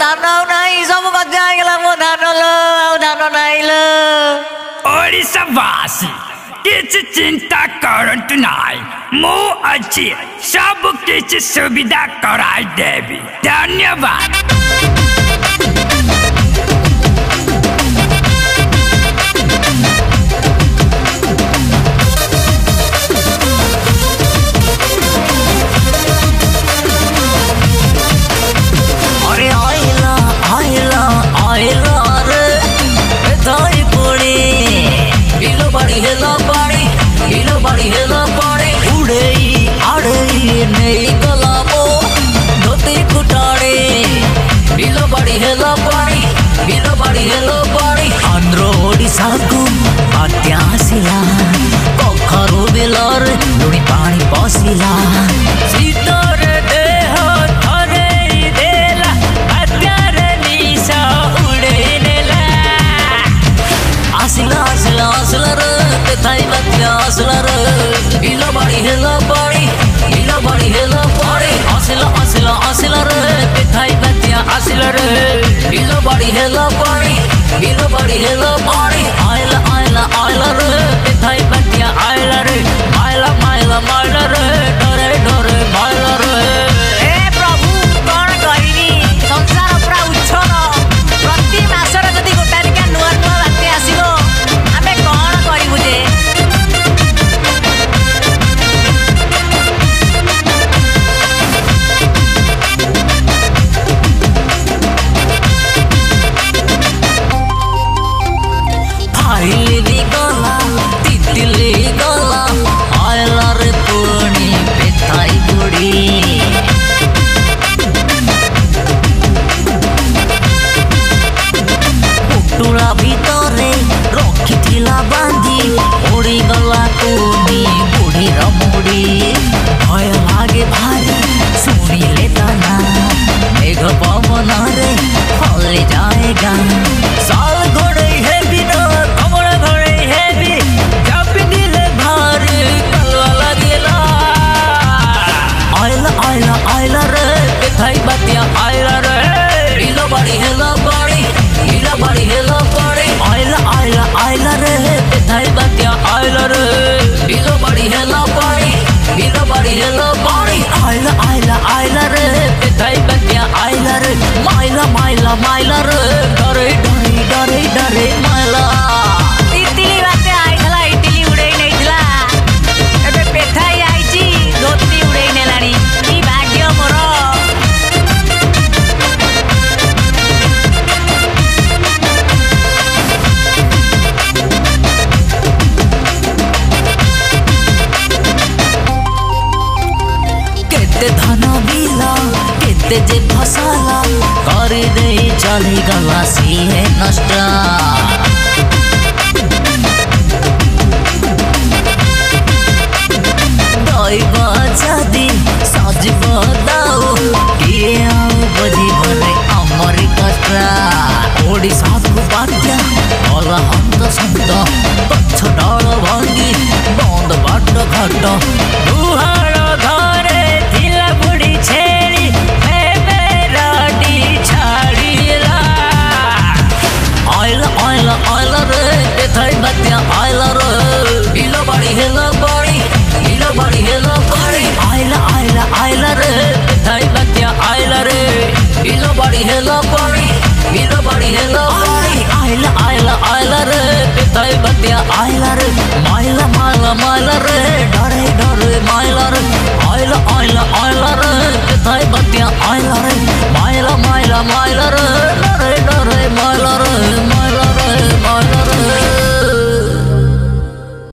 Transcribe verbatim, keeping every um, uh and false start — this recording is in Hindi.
धान नहीं सब गजा गला मो धान लो आ धान नहीं लो ओडिशावासी किसी चिंता करंतु नाई मु अच्छी सब किसी सुविधा कराई देवी धन्यवाद। अरे आइला आइला आइला रे धाई पड़ी बिलो बड़ी हेला पानी बिलो बड़ी हेला पानी उड़े आड़े नहीं गला मो धोती कुटाड़े बिलो बड़ी हेला पानी बिलो बड़ी हेला पानी आंध्र ओडिशा को बात्या आसिला कखारू बिलर लुणी पानी पसिला सीतार देह थरे देला बात्यार निशा उड़े नेला आसिला आसिला आसिला रे तेथाई बात्या आसिला रे बिलो बड़ी हेला पानी बिलो बड़ी हेला पानी आसिला आसिला आसिला रे तेथाई बात्या आसिला रे बिलो बड़ी हेला पानी बिलो बड़ी हेला पानी आइला आइला आइला रे तेथाई बात्या आइला रे माइला माइला माइला रे डरे डरे माइला रे ए प्रभु कोन करिनी संसार पूरा उछल प्रति मासरे जदी गोटारिका नुआ नुआ बात्या आसीबो आमे कोन करिबु जे फाइले दी गला तितली गला आइला रे पुणी पेथाई बुड़ी पुटुला भितरे रखिथिला बांधी उड़ी गला कोनी बुढ़ी रमुड़ी भय लागे भारी सुनिले ताना मेघ पवन रे फले जाएगा साल घोड़े है बिना कमर घोड़े है भी जब दिले भारी कलवा लगेला आइला आइला आइला रे तेथाई बात्या आइला रे बिलो बड़ी हेला बड़ी बिलो बड़ी हेला बड़ी आइला आइला आइला रे तेथाई बात्या आइला रे बिलो बड़ी हेला बड़ी बिलो बड़ी हेला बड़ी आइला आइला आइला रे तेथाई बात्या आइला रे माइला माइला माइला रे डरे डरे डरे डरे माइला तितली बात्या आइला इटली उड़े नैथिला एबे पेथाई आइची धोती उड़े नेलानी ई भाग्य मोर केते धन बिला केते जे फसाला करी दे चली गला सीहे नष्ट दैव जदि सजीव दाऊ किए आउ बजी भरे अमर कष्ट ओडिशा को बात्या भला हंत संत गछ डाल भांगी बंद बाट घाट दुहाड़ घरे थिला बुढ़ी छेड़ी हेबे राडी छाड़ीला आइला आइला आइला रे तेथाई बात्या आइला रे बिलो बड़ी हेला बड़ी बिलो बड़ी हेला बड़ी आइला आइला आइला रे तेथाई बात्या आइला रे बिलो बड़ी हेला बड़ी बिलो बड़ी हेला बड़ी आइला आइला आइला रे तेथाई बात्या आइला रे माइला माइला माइला रे डरे डरे माइला रे आइला आइला आइला रे तेथाई बात्या आइला रे माइला माइला माइला रे